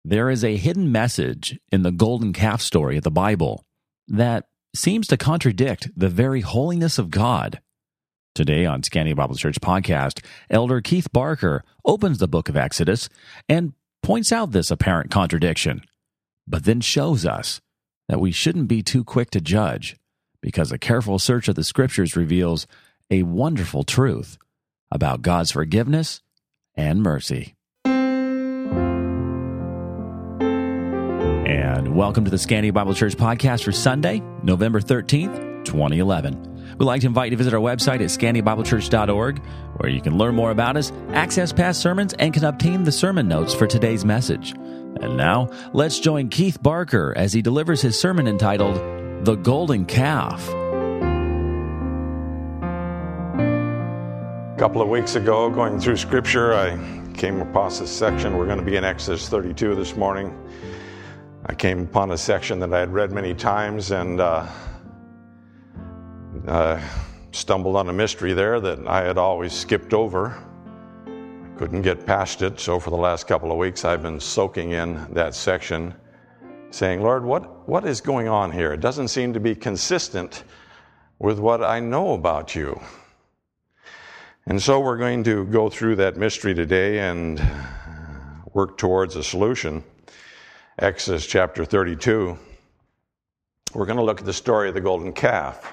There is a hidden message in the golden calf story of the Bible that seems to contradict the very holiness of God. Today on Scandia Bible Church podcast, Elder Keith Barker opens the book of Exodus and points out this apparent contradiction, but then shows us that we shouldn't be too quick to judge, because a careful search of the Scriptures reveals a wonderful truth about God's forgiveness and mercy. And welcome to the Scandia Bible Church podcast for Sunday, November 13th, 2011. We'd like to invite you to visit our website at scandiabiblechurch.org, where you can learn more about us, access past sermons, and can obtain the sermon notes for today's message. And now, let's join Keith Barker as he delivers his sermon entitled, The Golden Calf. A couple of weeks ago, going through Scripture, I came upon this section. We're going to be in Exodus 32 this morning. I came upon a section that I had read many times and stumbled on a mystery there that I had always skipped over. I couldn't get past it, so for the last couple of weeks I've been soaking in that section, saying, Lord, what is going on here? It doesn't seem to be consistent with what I know about you. And so we're going to go through that mystery today and work towards a solution. Exodus chapter 32. We're going to look at the story of the golden calf.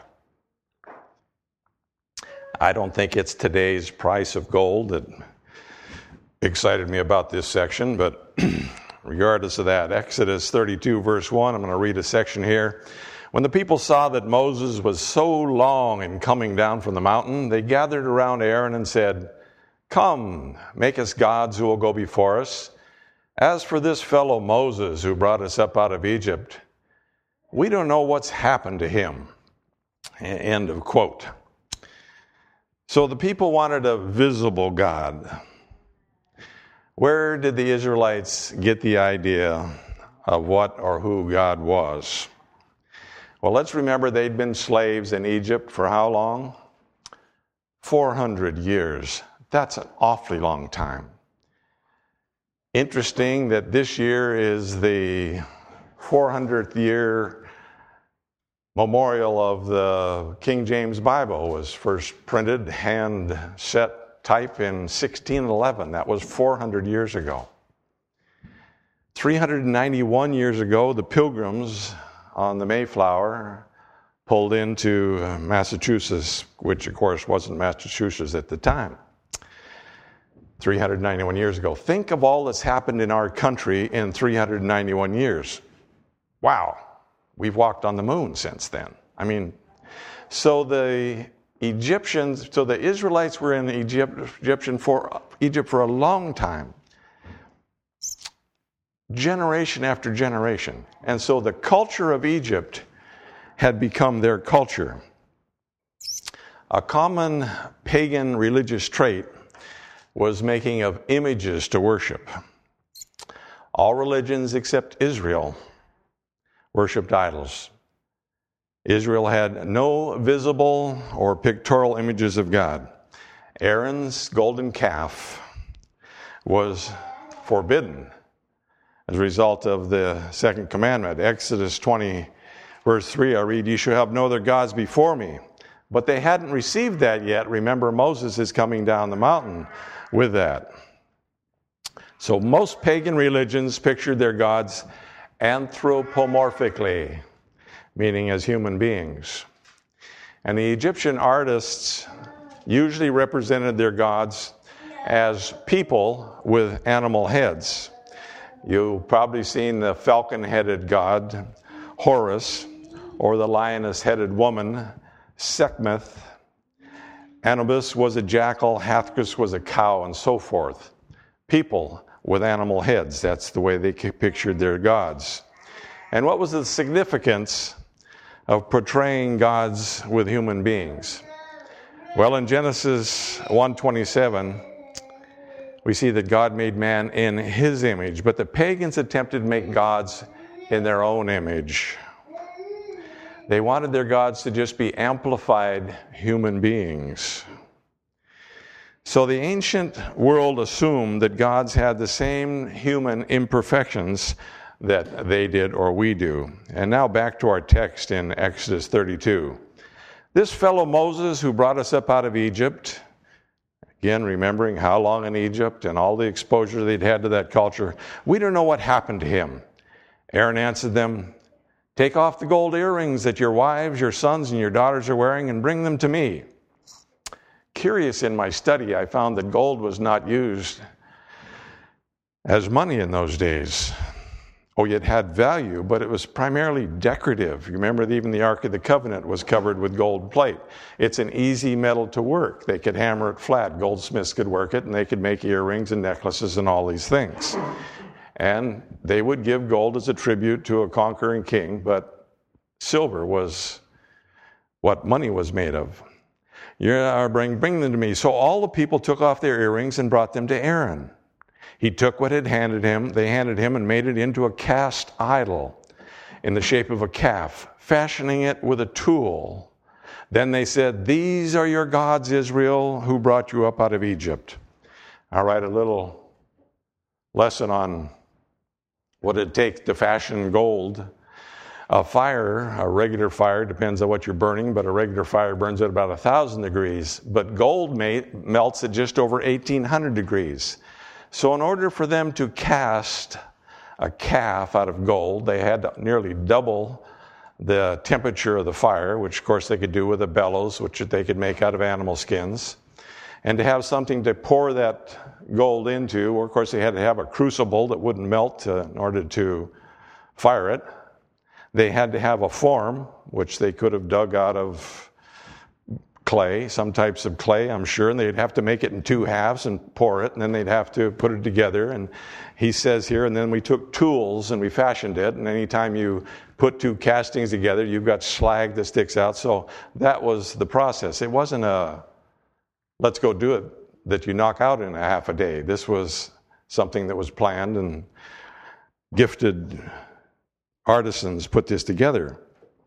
I don't think it's today's price of gold that excited me about this section, but regardless of that, Exodus 32 verse 1, I'm going to read a section here. When the people saw that Moses was so long in coming down from the mountain, they gathered around Aaron and said, Come, make us gods who will go before us. As for this fellow Moses who brought us up out of Egypt, we don't know what's happened to him. End of quote. So the people wanted a visible God. Where did the Israelites get the idea of what or who God was? Well, let's remember they'd been slaves in Egypt for how long? 400 years. That's an awfully long time. Interesting that this year is the 400th year memorial of the King James Bible. It was first printed, hand set type in 1611. That was 400 years ago. 391 years ago, the Pilgrims on the Mayflower pulled into Massachusetts, which of course wasn't Massachusetts at the time. 391 years ago. Think of all that's happened in our country in 391 years. Wow, we've walked on the moon since then. So the Israelites were in Egypt for a long time. Generation after generation. And so the culture of Egypt had become their culture. A common pagan religious trait was making of images to worship. All religions except Israel worshipped idols. Israel had no visible or pictorial images of God. Aaron's golden calf was forbidden as a result of the second commandment. Exodus 20, verse 3, I read, You shall have no other gods before me. But they hadn't received that yet. Remember, Moses is coming down the mountain with that. So most pagan religions pictured their gods anthropomorphically, meaning as human beings. And the Egyptian artists usually represented their gods as people with animal heads. You've probably seen the falcon-headed god, Horus, or the lioness-headed woman, Sekhmet. Anubis was a jackal, Hathor was a cow, and so forth. People with animal heads. That's the way they pictured their gods. And what was the significance of portraying gods with human beings? Well, in Genesis 1:27, we see that God made man in his image, but the pagans attempted to make gods in their own image. They wanted their gods to just be amplified human beings. So the ancient world assumed that gods had the same human imperfections that they did or we do. And now back to our text in Exodus 32. This fellow Moses who brought us up out of Egypt, again remembering how long in Egypt and all the exposure they'd had to that culture, we don't know what happened to him. Aaron answered them, "Take off the gold earrings that your wives, your sons, and your daughters are wearing and bring them to me." Curious, in my study, I found that gold was not used as money in those days. Oh, it had value, but it was primarily decorative. You remember even the Ark of the Covenant was covered with gold plate. It's an easy metal to work. They could hammer it flat. Goldsmiths could work it, and they could make earrings and necklaces and all these things. And they would give gold as a tribute to a conquering king, but silver was what money was made of. Bring them to me. So all the people took off their earrings and brought them to Aaron. He took what they handed him and made it into a cast idol in the shape of a calf, fashioning it with a tool. Then they said, "These are your gods, Israel, who brought you up out of Egypt." I'll write a little lesson on what it takes to fashion gold. A fire, a regular fire, depends on what you're burning, but a regular fire burns at about 1,000 degrees. But gold melts at just over 1,800 degrees. So in order for them to cast a calf out of gold, they had to nearly double the temperature of the fire, which of course they could do with a bellows, which they could make out of animal skins. And to have something to pour that gold into, or of course they had to have a crucible that wouldn't melt in order to fire it. They had to have a form, which they could have dug out of clay, some types of clay, I'm sure, and they'd have to make it in two halves and pour it, and then they'd have to put it together. And he says here, and then we took tools and we fashioned it, and anytime you put two castings together, you've got slag that sticks out. So that was the process. It wasn't a, let's go do it, that you knock out in a half a day. This was something that was planned, and gifted artisans put this together.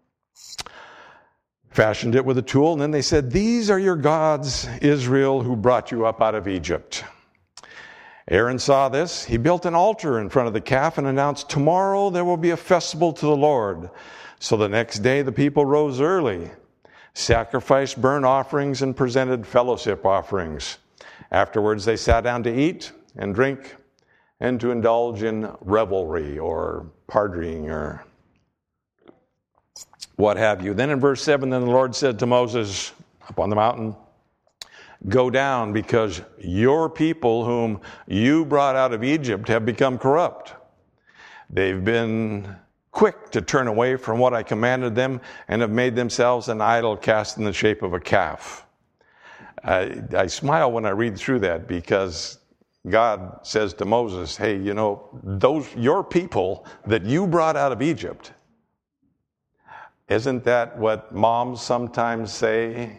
Fashioned it with a tool, and then they said, "These are your gods, Israel, who brought you up out of Egypt." Aaron saw this. He built an altar in front of the calf and announced, "Tomorrow there will be a festival to the Lord." So the next day the people rose early, sacrificed burnt offerings, and presented fellowship offerings. Afterwards they sat down to eat and drink and to indulge in revelry or partying or what have you. Then in verse 7, then the Lord said to Moses up on the mountain, "Go down, because your people whom you brought out of Egypt have become corrupt. They've been quick to turn away from what I commanded them and have made themselves an idol cast in the shape of a calf." I smile when I read through that, because God says to Moses, "Hey, you know, your people that you brought out of Egypt," isn't that what moms sometimes say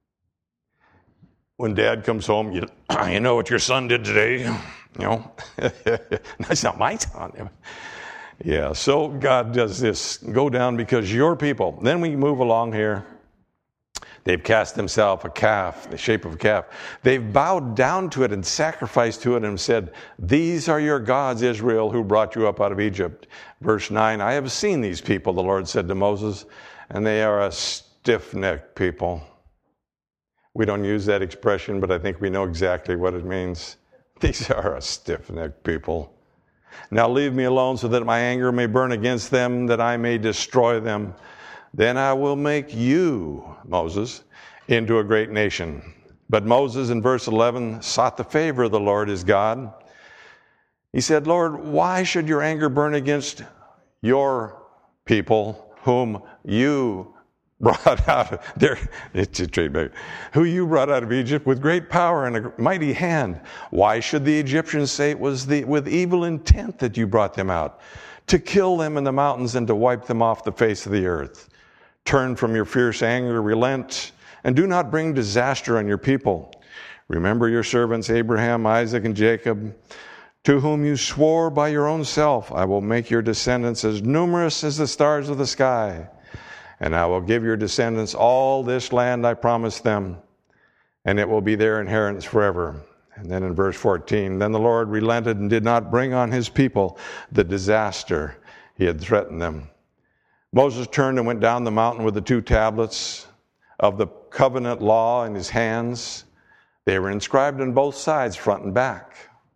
when dad comes home? You know what your son did today? You know, that's not my son. Yeah, so God does this. Go down, because your people. Then we move along here. They've cast themselves a calf, the shape of a calf. They've bowed down to it and sacrificed to it and said, "These are your gods, Israel, who brought you up out of Egypt." Verse 9, "I have seen these people," the Lord said to Moses, "and they are a stiff-necked people." We don't use that expression, but I think we know exactly what it means. These are a stiff-necked people. "Now leave me alone so that my anger may burn against them, that I may destroy them. Then I will make you," Moses, "into a great nation." But Moses, in verse 11, sought the favor of the Lord his God. He said, "Lord, why should your anger burn against your people whom you brought out of who you brought out of Egypt with great power and a mighty hand? Why should the Egyptians say it was with evil intent that you brought them out, to kill them in the mountains and to wipe them off the face of the earth? Turn from your fierce anger, relent, and do not bring disaster on your people. Remember your servants Abraham, Isaac, and Jacob, to whom you swore by your own self, I will make your descendants as numerous as the stars of the sky, and I will give your descendants all this land I promised them. and it will be their inheritance forever. And then in verse 14, then the Lord relented and did not bring on his people the disaster he had threatened them. Moses turned and went down the mountain with the 2 tablets of the covenant law in his hands. They were inscribed on both sides, front and back,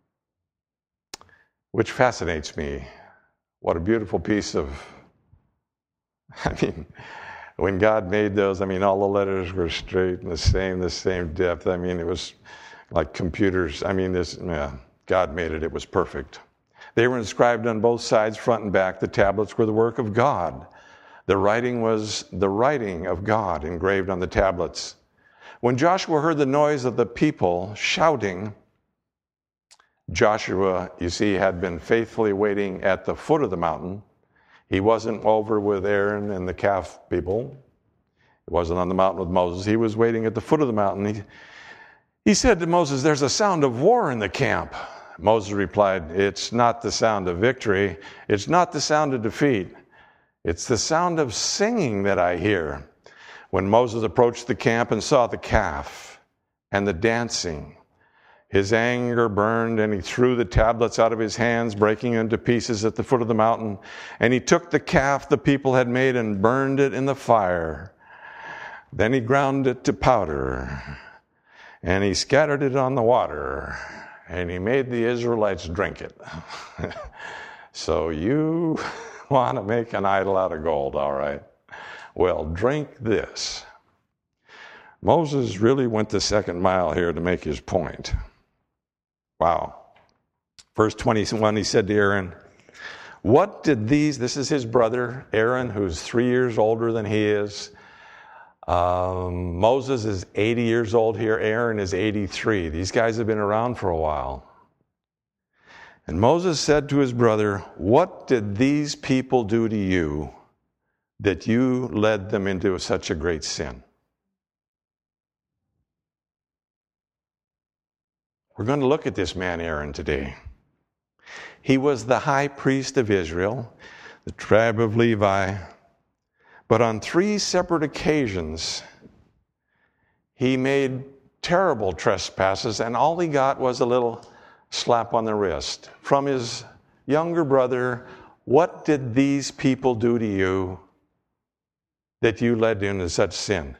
which fascinates me. What a beautiful piece of, when God made those, all the letters were straight and the same depth. It was like computers. God made it. It was perfect. They were inscribed on both sides, front and back. The tablets were the work of God. The writing was the writing of God engraved on the tablets. When Joshua heard the noise of the people shouting, Joshua, you see, had been faithfully waiting at the foot of the mountain. He wasn't over with Aaron and the calf people. He wasn't on the mountain with Moses. He was waiting at the foot of the mountain. He said to Moses, there's a sound of war in the camp. Moses replied, it's not the sound of victory. It's not the sound of defeat. It's the sound of singing that I hear. When Moses approached the camp and saw the calf and the dancing, his anger burned, and he threw the tablets out of his hands, breaking into pieces at the foot of the mountain. And he took the calf the people had made and burned it in the fire. Then he ground it to powder, and he scattered it on the water, and he made the Israelites drink it. So you want to make an idol out of gold, all right? Well, drink this. Moses really went the second mile here to make his point. Wow. Verse 21, he said to Aaron, what did this is his brother, Aaron, who's 3 years older than he is. Moses is 80 years old here. Aaron is 83. These guys have been around for a while. And Moses said to his brother, what did these people do to you that you led them into such a great sin? We're going to look at this man Aaron today. He was the high priest of Israel, the tribe of Levi. But on 3 separate occasions, he made terrible trespasses, and all he got was a little slap on the wrist from his younger brother. What did these people do to you that you led into such sin?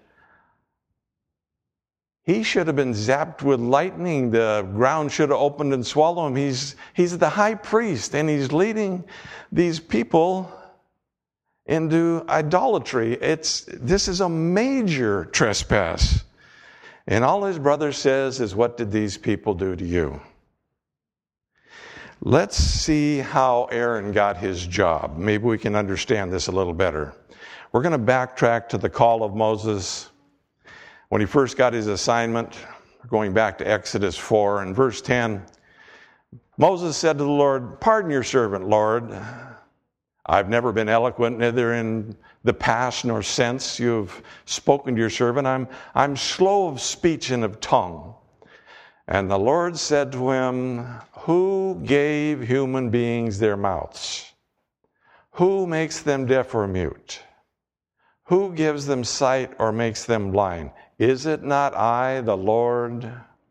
He should have been zapped with lightning. The ground should have opened and swallowed him. He's the high priest, and he's leading these people into idolatry. This is a major trespass. And all his brother says is, what did these people do to you? Let's see how Aaron got his job. Maybe we can understand this a little better. We're going to backtrack to the call of Moses when he first got his assignment, going back to Exodus 4. In verse 10, Moses said to the Lord, pardon your servant, Lord. I've never been eloquent, neither in the past nor since you've spoken to your servant. I'm slow of speech and of tongue. And the Lord said to him, who gave human beings their mouths? Who makes them deaf or mute? Who gives them sight or makes them blind? Is it not I, the Lord?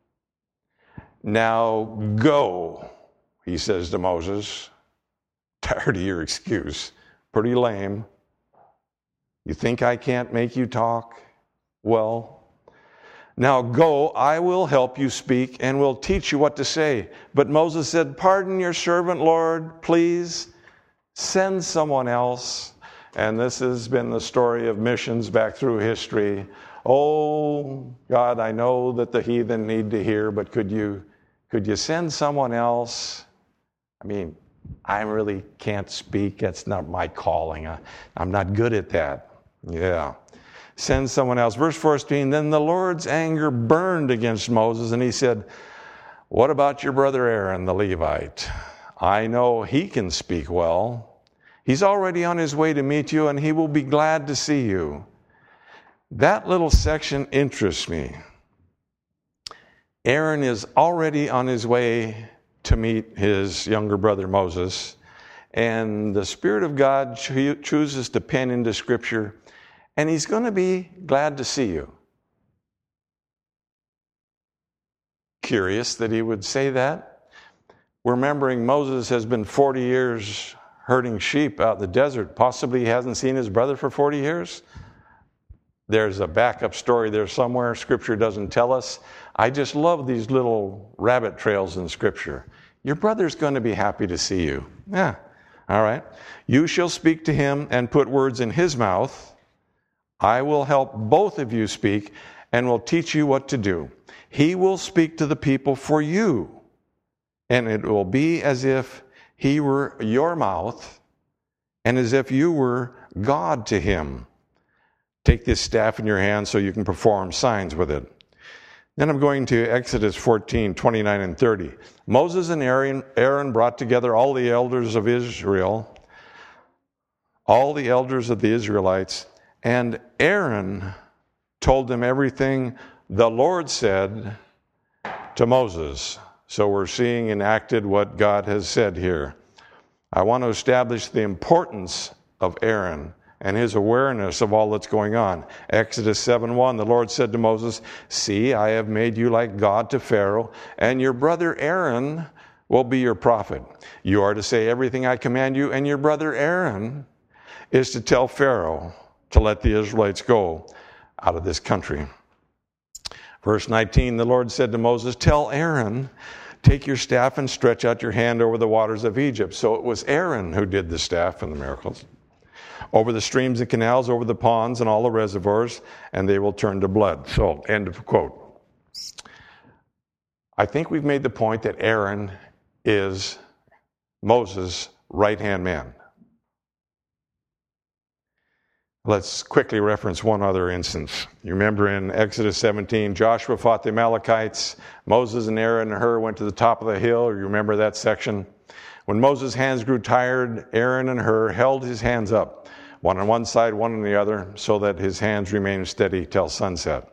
Now go, he says to Moses. Tired of your excuse. Pretty lame. You think I can't make you talk? Well, now go, I will help you speak and will teach you what to say. But Moses said, pardon your servant, Lord, please send someone else. And this has been the story of missions back through history. Oh, God, I know that the heathen need to hear, but could you send someone else? I really can't speak. That's not my calling. I'm not good at that. Yeah. Send someone else. Verse 14, then the Lord's anger burned against Moses, and he said, what about your brother Aaron, the Levite? I know he can speak well. He's already on his way to meet you, and he will be glad to see you. That little section interests me. Aaron is already on his way to meet his younger brother Moses, and the Spirit of God chooses to pen into Scripture, and he's going to be glad to see you. curious that he would say that. Remembering Moses has been 40 years herding sheep out in the desert. Possibly he hasn't seen his brother for 40 years. There's a backup story there somewhere. Scripture doesn't tell us. I just love these little rabbit trails in Scripture. Your brother's going to be happy to see you. Yeah, all right. You shall speak to him and put words in his mouth. I will help both of you speak and will teach you what to do. He will speak to the people for you, and it will be as if he were your mouth and as if you were God to him. Take this staff in your hand so you can perform signs with it. Then I'm going to Exodus 14, 29 and 30. Moses and Aaron brought together all the elders of Israel, all the elders of the Israelites, and Aaron told them everything the Lord said to Moses. So we're seeing enacted what God has said here. I want to establish the importance of Aaron and his awareness of all that's going on. Exodus 7:1, the Lord said to Moses, "See, I have made you like God to Pharaoh, and your brother Aaron will be your prophet. You are to say everything I command you, and your brother Aaron is to tell Pharaoh to let the Israelites go out of this country." Verse 19, the Lord said to Moses, "Tell Aaron, take your staff and stretch out your hand over the waters of Egypt." So it was Aaron who did the staff and the miracles. "Over the streams and canals, over the ponds and all the reservoirs, and they will turn to blood." So, end of quote. I think we've made the point that Aaron is Moses' right-hand man. Let's quickly reference one other instance. You remember in Exodus 17, Joshua fought the Amalekites. Moses and Aaron and Hur went to the top of the hill. You remember that section? When Moses' hands grew tired, Aaron and Hur held his hands up, one on one side, one on the other, so that his hands remained steady till sunset.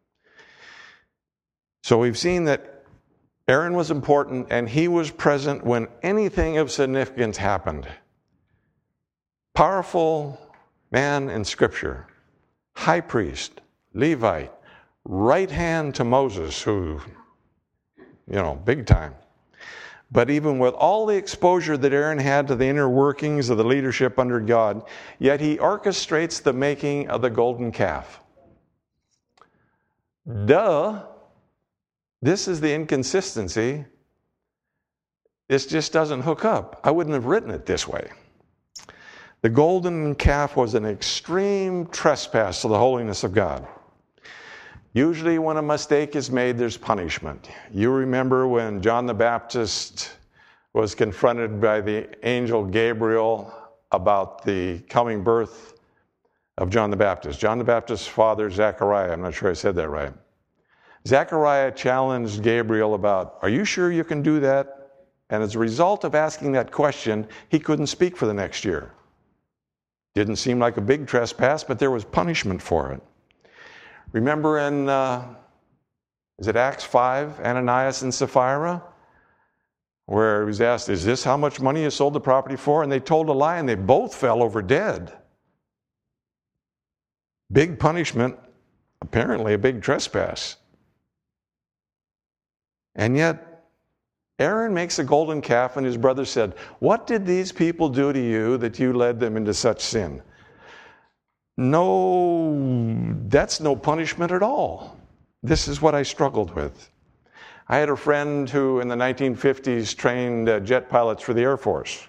So we've seen that Aaron was important, and he was present when anything of significance happened. Powerful man in Scripture, high priest, Levite, right hand to Moses, who, big time. But even with all the exposure that Aaron had to the inner workings of the leadership under God, yet he orchestrates the making of the golden calf. This is the inconsistency. This just doesn't hook up. I wouldn't have written it this way. The golden calf was an extreme trespass to the holiness of God. Usually when a mistake is made, there's punishment. You remember when John the Baptist was confronted by the angel Gabriel about the coming birth of John the Baptist. John the Baptist's father, Zechariah, I'm not sure I said that right. Zechariah challenged Gabriel about, "Are you sure you can do that?" And as a result of asking that question, he couldn't speak for the next year. Didn't seem like a big trespass, but there was punishment for it. Remember in, is it Acts 5, Ananias and Sapphira? Where he was asked, "Is this how much money you sold the property for?" And they told a lie, and they both fell over dead. Big punishment, apparently a big trespass. And yet, Aaron makes a golden calf, and his brother said, "What did these people do to you that you led them into such sin?" No, that's no punishment at all. This is what I struggled with. I had a friend who in the 1950s trained jet pilots for the Air Force.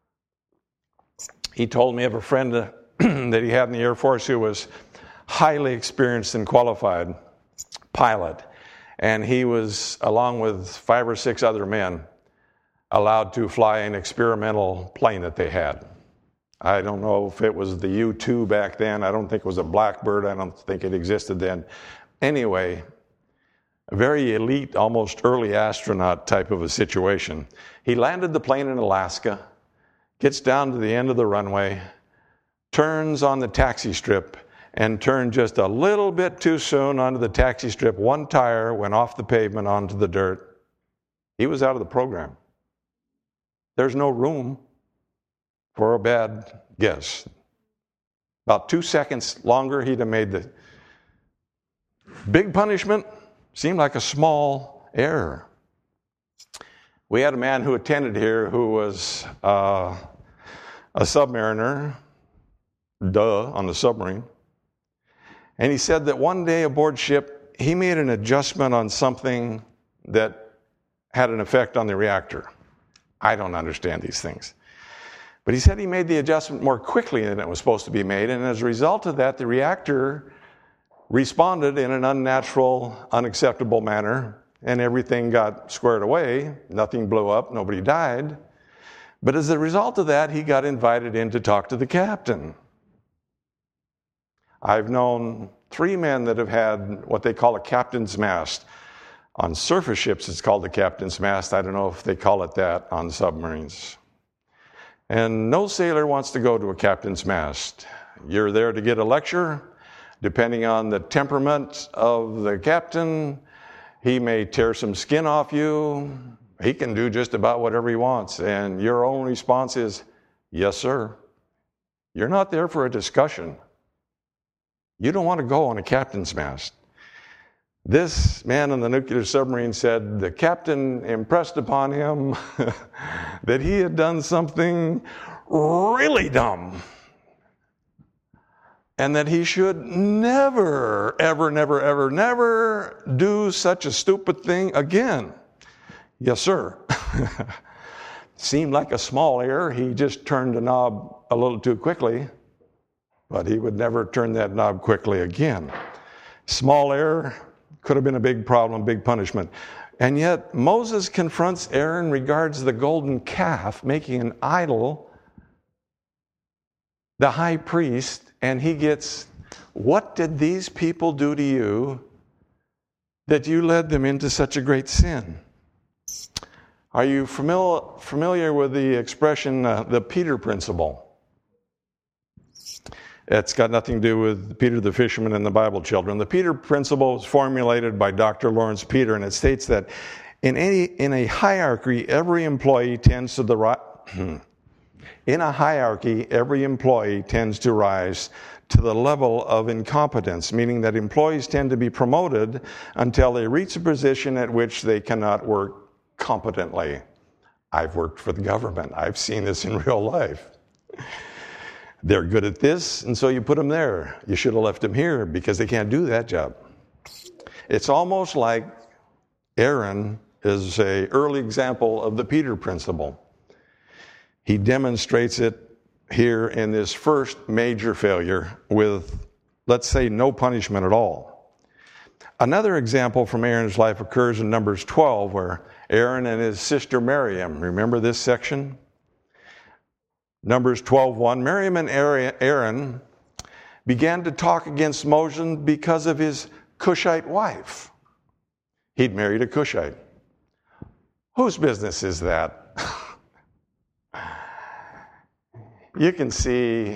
He told me of a friend that he had in the Air Force who was highly experienced and qualified pilot. And he was, along with 5 or 6 other men, allowed to fly an experimental plane that they had. I don't know if it was the U-2 back then. I don't think it was a Blackbird. I don't think it existed then. Anyway, a very elite, almost early astronaut type of a situation. He landed the plane in Alaska, gets down to the end of the runway, turns on the taxi strip, and turned just a little bit too soon onto the taxi strip. One tire went off the pavement onto the dirt. He was out of the program. There's no room for a bad guess. About 2 seconds longer, he'd have made the big punishment. Seemed like a small error. We had a man who attended here who was a submariner, on the submarine. And he said that one day aboard ship, he made an adjustment on something that had an effect on the reactor. I don't understand these things. But he said he made the adjustment more quickly than it was supposed to be made, and as a result of that, the reactor responded in an unnatural, unacceptable manner, and everything got squared away. Nothing blew up, nobody died. But as a result of that, he got invited in to talk to the captain. I've known 3 men that have had what they call a captain's mast. On surface ships, it's called the captain's mast. I don't know if they call it that on submarines. And no sailor wants to go to a captain's mast. You're there to get a lecture. Depending on the temperament of the captain, he may tear some skin off you. He can do just about whatever he wants. And your own response is, yes, sir. You're not there for a discussion. You don't want to go on a captain's mast. This man on the nuclear submarine said the captain impressed upon him that he had done something really dumb and that he should never, ever, never, ever, never do such a stupid thing again. Yes, sir. Seemed like a small error. He just turned the knob a little too quickly, but he would never turn that knob quickly again. Small error could have been a big problem, big punishment. And yet Moses confronts Aaron regards the golden calf, making an idol, the high priest, and he gets, what did these people do to you that you led them into such a great sin? Are you familiar with the expression, the Peter principle? It's got nothing to do with Peter the fisherman and the Bible children. The Peter principle was formulated by Dr. Lawrence Peter, and it states that in a hierarchy, every employee tends to rise to the level of incompetence, meaning that employees tend to be promoted until they reach a position at which they cannot work competently. I've worked for the government. I've seen this in real life. They're good at this, and so you put them there. You should have left them here because they can't do that job. It's almost like Aaron is an early example of the Peter principle. He demonstrates it here in this first major failure with, let's say, no punishment at all. Another example from Aaron's life occurs in Numbers 12, where Aaron and his sister Miriam, remember this section? Numbers 12:1, Miriam and Aaron began to talk against Moses because of his Cushite wife. He'd married a Cushite. Whose business is that? You can see,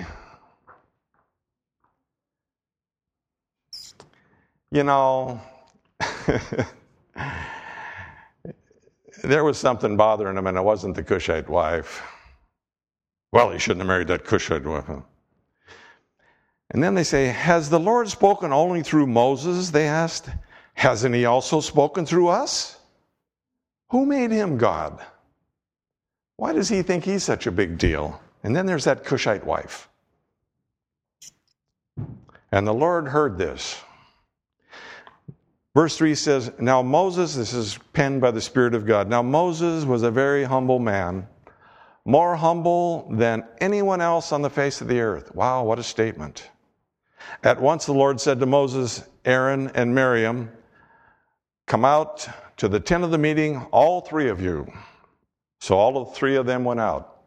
there was something bothering him, and it wasn't the Cushite wife. Well, he shouldn't have married that Cushite wife. And then they say, has the Lord spoken only through Moses? They asked. Hasn't he also spoken through us? Who made him God? Why does he think he's such a big deal? And then there's that Cushite wife. And the Lord heard this. Verse 3 says, now Moses, this is penned by the Spirit of God, now Moses was a very humble man, more humble than anyone else on the face of the earth. Wow, what a statement. At once the Lord said to Moses, Aaron, and Miriam, come out to the tent of the meeting, all 3 of you. So all of 3 of them went out.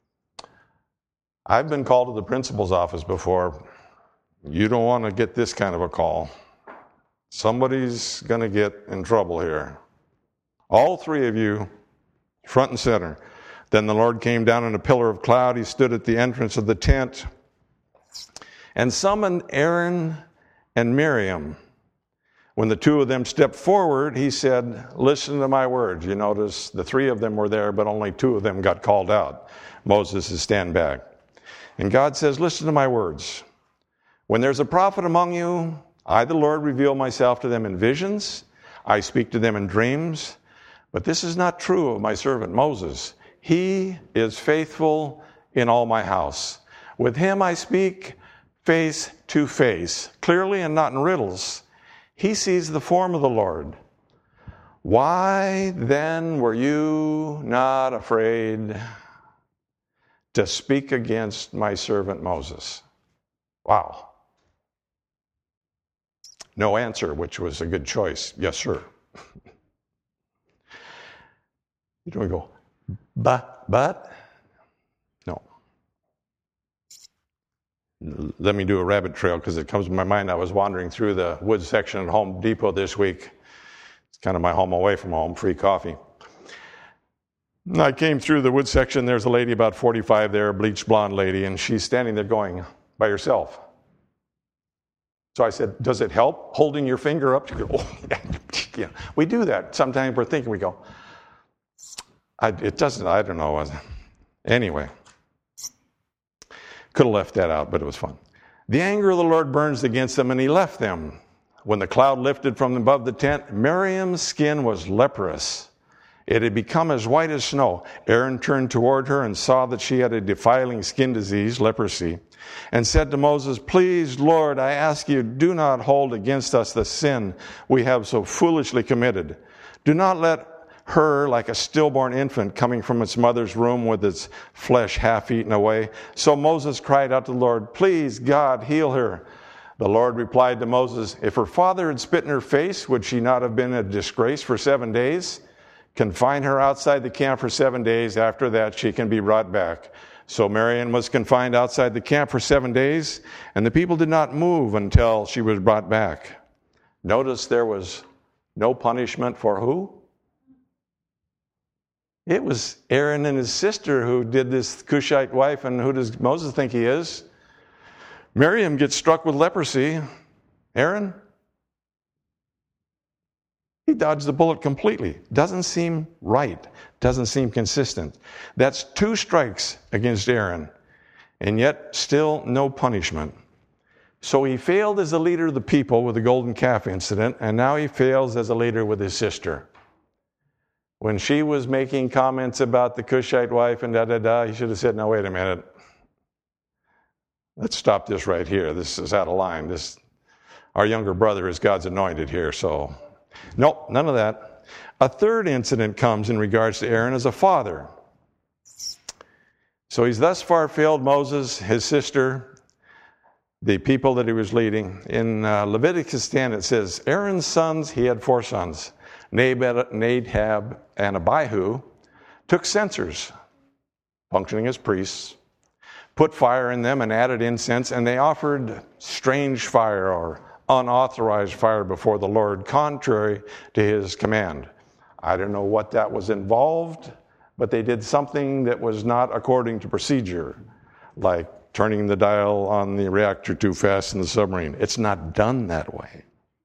I've been called to the principal's office before. You don't want to get this kind of a call. Somebody's going to get in trouble here. All 3 of you, front and center. Then the Lord came down in a pillar of cloud. He stood at the entrance of the tent and summoned Aaron and Miriam. When the 2 of them stepped forward, he said, listen to my words. You notice the 3 of them were there, but only 2 of them got called out. Moses is stand back. And God says, listen to my words. When there's a prophet among you, I, the Lord, reveal myself to them in visions. I speak to them in dreams, but this is not true of my servant Moses. He is faithful in all my house. With him I speak face to face, clearly and not in riddles. He sees the form of the Lord. Why then were you not afraid to speak against my servant Moses? Wow. No answer, which was a good choice. Yes, sir. You don't go, but? No. Let me do a rabbit trail because it comes to my mind. I was wandering through the wood section at Home Depot this week. It's kind of my home away from home, free coffee. And I came through the wood section. There's a lady about 45 there, a bleached blonde lady, and she's standing there going, by herself. So I said, does it help holding your finger up? She goes, oh, yeah. We do that. Sometimes we're thinking, we go, it doesn't, I don't know. Anyway, could have left that out, but it was fun. The anger of the Lord burns against them, and he left them. When the cloud lifted from above the tent, Miriam's skin was leprous. It had become as white as snow. Aaron turned toward her and saw that she had a defiling skin disease, leprosy, and said to Moses, please, Lord, I ask you, do not hold against us the sin we have so foolishly committed. Do not let her, like a stillborn infant coming from its mother's womb with its flesh half eaten away. So Moses cried out to the Lord, please, God, heal her. The Lord replied to Moses, if her father had spit in her face, would she not have been a disgrace for 7 days? Confine her outside the camp for 7 days. After that, she can be brought back. So Miriam was confined outside the camp for 7 days, and the people did not move until she was brought back. Notice there was no punishment for who? It was Aaron and his sister who did this Cushite wife, and who does Moses think he is? Miriam gets struck with leprosy. Aaron? He dodged the bullet completely. Doesn't seem right. Doesn't seem consistent. That's 2 strikes against Aaron, and yet still no punishment. So he failed as a leader of the people with the golden calf incident, and now he fails as a leader with his sister. When she was making comments about the Cushite wife and he should have said, no, wait a minute. Let's stop this right here. This is out of line. Our younger brother is God's anointed here, so nope, none of that. A third incident comes in regards to Aaron as a father. So he's thus far failed Moses, his sister, the people that he was leading. In Leviticus 10, it says, Aaron's sons, he had 4 sons. Nadab and Abihu took censers, functioning as priests, put fire in them and added incense, and they offered strange fire or unauthorized fire before the Lord, contrary to his command. I don't know what that was involved, but they did something that was not according to procedure, like turning the dial on the reactor too fast in the submarine. It's not done that way.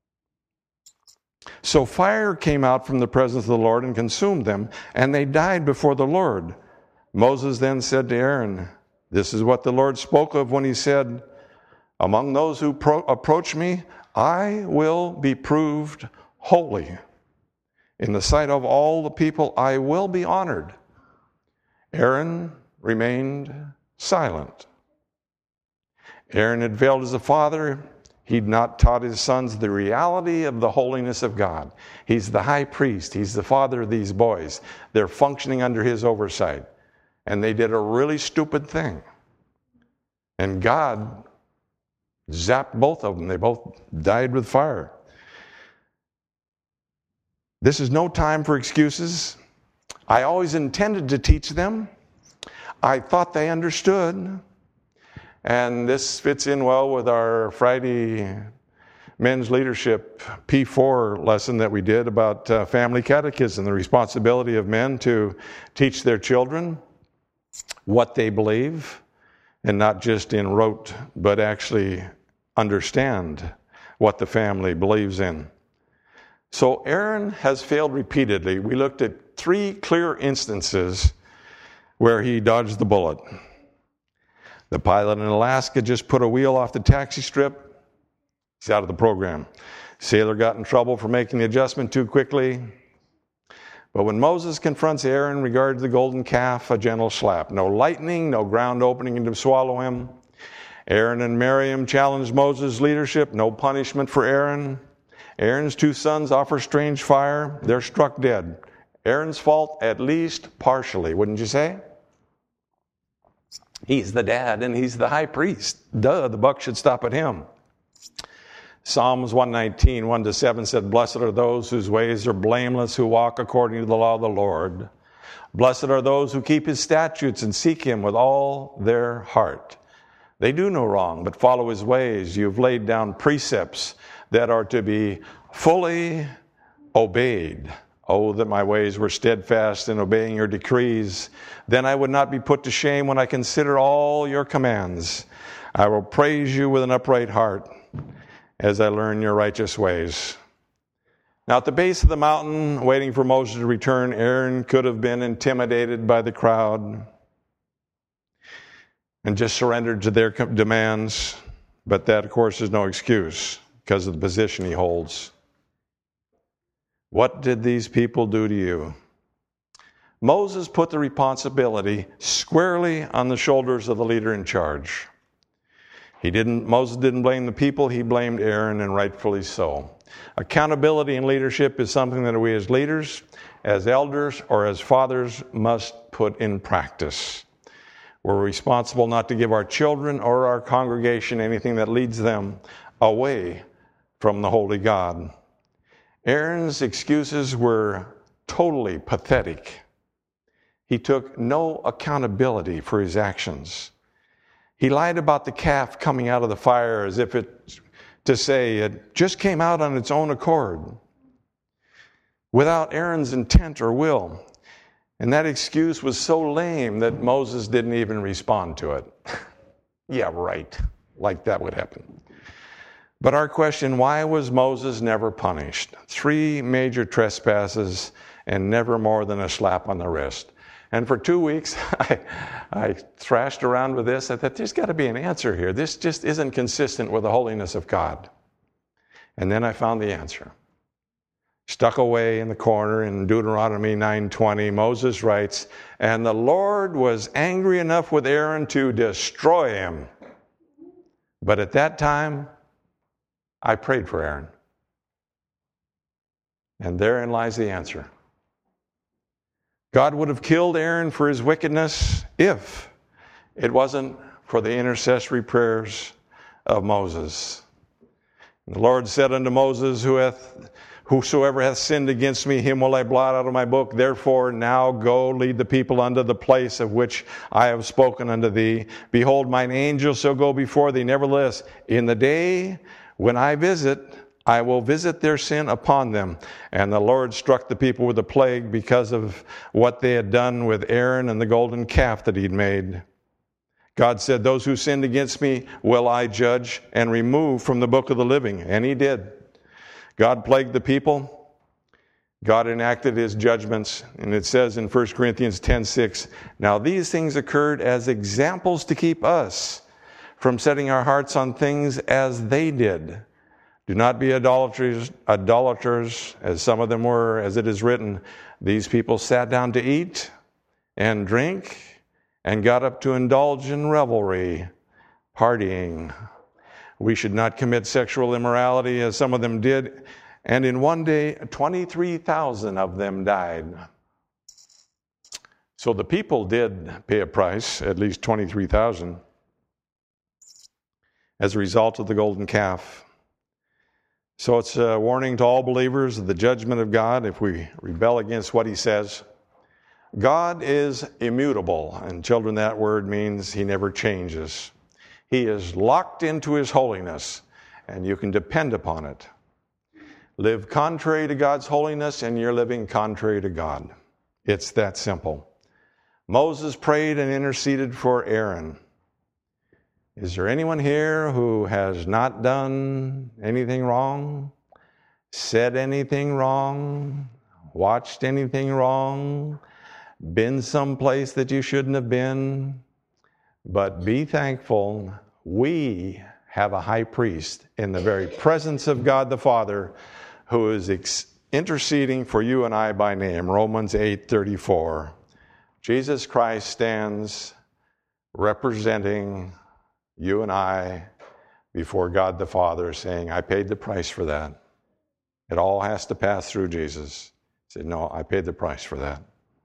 So fire came out from the presence of the Lord and consumed them, and they died before the Lord. Moses then said to Aaron, this is what the Lord spoke of when he said, among those who approach me, I will be proved holy. In the sight of all the people, I will be honored. Aaron remained silent. Aaron had failed as a father. He'd not taught his sons the reality of the holiness of God. He's the high priest. He's the father of these boys. They're functioning under his oversight. And they did a really stupid thing. And God zapped both of them. They both died with fire. This is no time for excuses. I always intended to teach them. I thought they understood. And this fits in well with our Friday men's leadership P4 lesson that we did about family catechism, the responsibility of men to teach their children what they believe, and not just in rote, but actually understand what the family believes in. So Aaron has failed repeatedly. We looked at 3 clear instances where he dodged the bullet. The pilot in Alaska just put a wheel off the taxi strip. He's out of the program. Sailor got in trouble for making the adjustment too quickly. But when Moses confronts Aaron regarding the golden calf, a gentle slap. No lightning, no ground opening to swallow him. Aaron and Miriam challenged Moses' leadership. No punishment for Aaron. Aaron's 2 sons offer strange fire. They're struck dead. Aaron's fault, at least partially, wouldn't you say? He's the dad and he's the high priest. Duh, the buck should stop at him. Psalms 119, 1-7 said, "Blessed are those whose ways are blameless, who walk according to the law of the Lord. Blessed are those who keep his statutes and seek him with all their heart. They do no wrong, but follow his ways. You've laid down precepts that are to be fully obeyed. Oh, that my ways were steadfast in obeying your decrees. Then I would not be put to shame when I consider all your commands. I will praise you with an upright heart as I learn your righteous ways." Now at the base of the mountain, waiting for Moses to return, Aaron could have been intimidated by the crowd and just surrendered to their demands. But that, of course, is no excuse because of the position he holds. What did these people do to you? Moses put the responsibility squarely on the shoulders of the leader in charge. Moses didn't blame the people, he blamed Aaron, and rightfully so. Accountability in leadership is something that we as leaders, as elders, or as fathers must put in practice. We're responsible not to give our children or our congregation anything that leads them away from the holy God. Aaron's excuses were totally pathetic. He took no accountability for his actions. He lied about the calf coming out of the fire as if to say it just came out on its own accord, without Aaron's intent or will. And that excuse was so lame that Moses didn't even respond to it. Yeah, right. Like that would happen. But our question, why was Moses never punished? 3 major trespasses and never more than a slap on the wrist. And for 2 weeks, I thrashed around with this. I thought, there's got to be an answer here. This just isn't consistent with the holiness of God. And then I found the answer. Stuck away in the corner in Deuteronomy 9:20, Moses writes, "And the Lord was angry enough with Aaron to destroy him. But at that time, I prayed for Aaron." And therein lies the answer. God would have killed Aaron for his wickedness if it wasn't for the intercessory prayers of Moses. And the Lord said unto Moses, "Whosoever hath sinned against me, him will I blot out of my book. Therefore now go, lead the people unto the place of which I have spoken unto thee. Behold, mine angel shall go before thee. Nevertheless, in the day when I will visit their sin upon them." And the Lord struck the people with a plague because of what they had done with Aaron and the golden calf that he'd made. God said, "Those who sinned against me will I judge and remove from the book of the living." And he did. God plagued the people. God enacted his judgments. And it says in 1 Corinthians 10:6, "Now these things occurred as examples to keep us from setting our hearts on things as they did. Do not be idolaters, as some of them were, as it is written, these people sat down to eat and drink and got up to indulge in revelry," partying. We should not commit sexual immorality as some of them did. And in one day, 23,000 of them died. So the people did pay a price, at least 23,000, as a result of the golden calf. So it's a warning to all believers of the judgment of God if we rebel against what he says. God is immutable, and children, that word means he never changes. He is locked into his holiness, and you can depend upon it. Live contrary to God's holiness, and you're living contrary to God. It's that simple. Moses prayed and interceded for Aaron. Is there anyone here who has not done anything wrong, said anything wrong, watched anything wrong, been someplace that you shouldn't have been? But be thankful, we have a high priest in the very presence of God the Father who is interceding for you and I by name. Romans 8:34. Jesus Christ stands representing you and I before God the Father, saying, I paid the price for that. It all has to pass through Jesus. He said, no, I paid the price for that.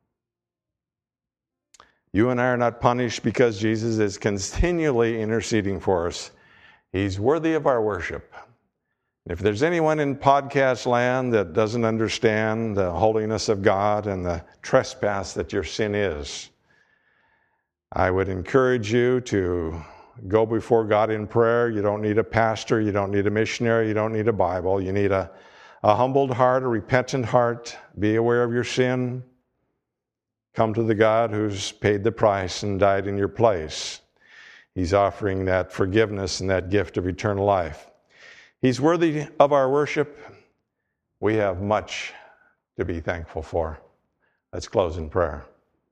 You and I are not punished because Jesus is continually interceding for us. He's worthy of our worship. If there's anyone in podcast land that doesn't understand the holiness of God and the trespass that your sin is, I would encourage you to go before God in prayer. You don't need a pastor. You don't need a missionary. You don't need a Bible. You need a humbled heart, a repentant heart. Be aware of your sin. Come to the God who's paid the price and died in your place. He's offering that forgiveness and that gift of eternal life. He's worthy of our worship. We have much to be thankful for. Let's close in prayer.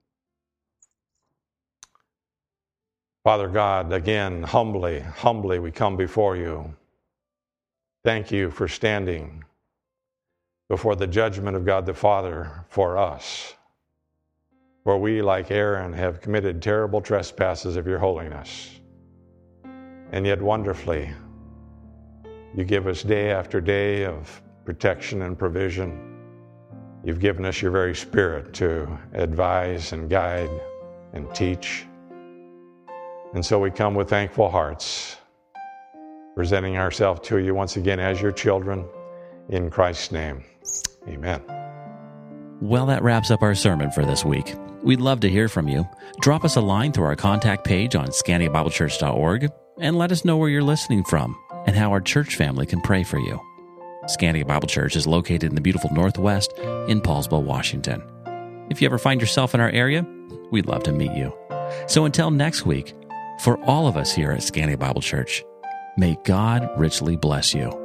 Father God, again, humbly we come before you. Thank you for standing before the judgment of God the Father for us. For we, like Aaron, have committed terrible trespasses of your holiness. And yet wonderfully, you give us day after day of protection and provision. You've given us your very Spirit to advise and guide and teach. And so we come with thankful hearts, presenting ourselves to you once again as your children, in Christ's name. Amen. Well, that wraps up our sermon for this week. We'd love to hear from you. Drop us a line through our contact page on ScandiaBibleChurch.org and let us know where you're listening from and how our church family can pray for you. Scandia Bible Church is located in the beautiful Northwest in Paulsville, Washington. If you ever find yourself in our area, we'd love to meet you. So until next week, for all of us here at Scandia Bible Church, may God richly bless you.